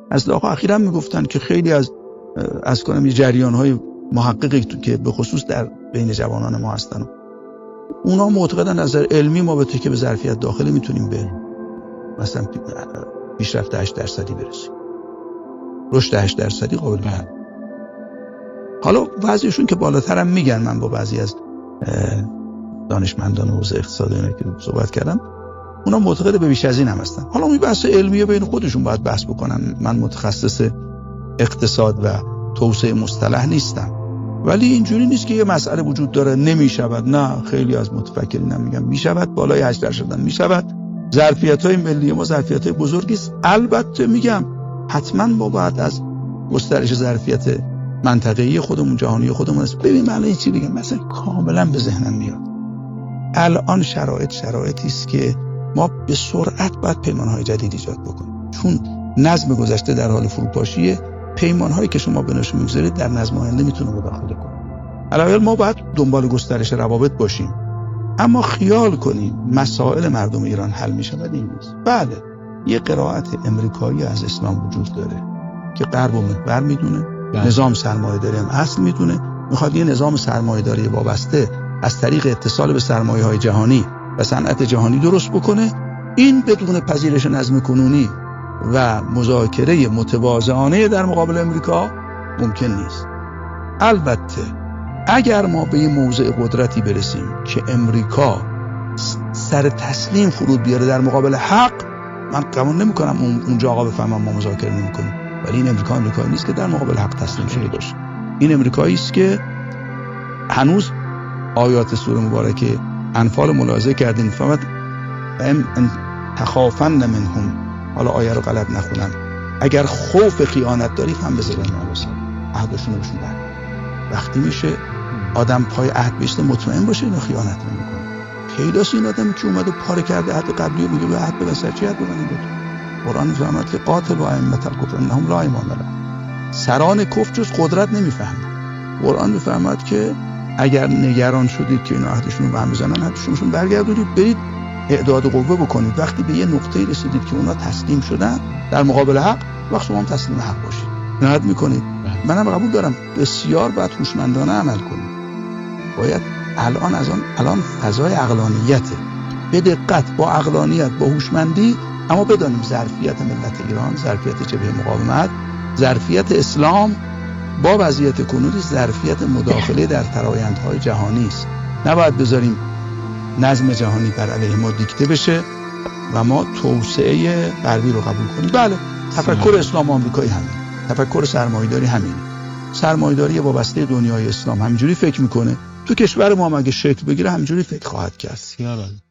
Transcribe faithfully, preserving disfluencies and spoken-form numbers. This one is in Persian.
اصل آقا اخیراً میگفتن که خیلی از از کنم جریان‌های محققی که به خصوص در بین جوانان ما هستن، اونا معتقدن از نظر علمی ما به تکیه به ظرفیت داخلی میتونیم به مثلا پیشرفت هشت درصدی برسیم. رشد هشت درصدی قابل قبوله. حالا بعضیشون که بالاتر هم میگن، من با بعضی از دانشمندان حوزه اقتصاد اینا که صحبت کردم، اونا معتقد به بیش از این هم هستن. حالا اون بحث علمیه بین خودشون باید بحث بکنن. من متخصص اقتصاد و توسعه مصطلح نیستم، ولی اینجوری نیست که یه مسئله وجود داره نمیشود. نه، خیلی از متفکرین هم میگن میشود، بالای هشت درصد هم میشود. ظرفیت‌های ملی ما ظرفیت‌های بزرگی است. البته میگم حتما ما باید از گسترش ظرفیت منطقه‌ای خودمون، جهانی خودمون است. ببین من چی بگم، مثلا کاملا به ذهنم میاد الان شرایط شرایطی است که ما به سرعت باید پیمان‌های جدید ایجاد بکنیم، چون نظم گذشته در حال فروپاشیه. پیمان‌هایی که شما بهش می‌گذارید در نظم آینده میتونه مداخله کنه. علاوه ما باید دنبال گسترش روابط باشیم، اما خیال کنید مسائل مردم ایران حل می‌شود این نیست. بله، یه قرائت امریکایی از اسلام وجود داره که غرب و محور میدونه، نظام سرمایه‌داری هم اصل میدونه، میخواد یه نظام سرمایه‌داری وابسته از طریق اتصال به سرمایه‌های جهانی و صنعت جهانی درست بکنه. این بدون پذیرش نظم کنونی و مذاکره متواضعانه در مقابل امریکا ممکن نیست. البته اگر ما به یه موضع قدرتی برسیم که امریکا سر تسلیم فرود بیاره در مقابل حق، من قبول نمی‌کنم اونجا آقا بفهمم ما مذاکره نمی‌کنیم، ولی این امریکا امریکایی نیست که در مقابل حق تسلیم شده باشه. این امریکایی است که هنوز آیات سوره مبارکه انفال ملاحظه کردین، فقط ان تخافن منهم، حالا آیه رو غلط نخونم، اگر خوف خیانت دارید هم بذارن نواسا عهدشون رو بشون بر. وقتی میشه آدم پای عهد بیسته مطمئن باشه اینا خیانت نمیکنه. پیداست این آدمی که اومده پاره کرده عهد قبلی رو میگه به عهد به سر چی عهد ببندید. قرآن میفهمد که قاتل و ائمه الکفر انهم لا ایمان لهم، سران کفر جز قدرت نمیفهمند. قرآن میفهمد که اگر نگران شدید که اینا عهدشون رو به هم بزنن، عهدشون برگردونید، برید اعداد قوه بکنید. وقتی به یه نقطه‌ای رسیدید که اونا تسلیم شدن در مقابل حق، وقت شما هم تسلیم حق باشید، نهاد میکنید. منم قبول دارم بسیار باید هوشمندانه عمل کنید. باید الان از آن الان فضای عقلانیته، به دقت با عقلانیت با هوشمندی، اما بدانیم ظرفیت ملت ایران، ظرفیت جبهه مقاومت، ظرفیت اسلام با وضعیت کنونی ظرفیت مداخله در فرآیندهای جهانی است. نباید بذاریم نظم جهانی بر علیه ما دیکته بشه و ما توسعه غربی رو قبول کنیم. بله، تفکر اسلام آمریکایی همین، تفکر سرمایه‌داری همینه. سرمایه‌داری وابسته دنیای اسلام همینجوری فکر میکنه، تو کشور ما هم اگه شکل بگیره همینجوری فکر خواهد کرد.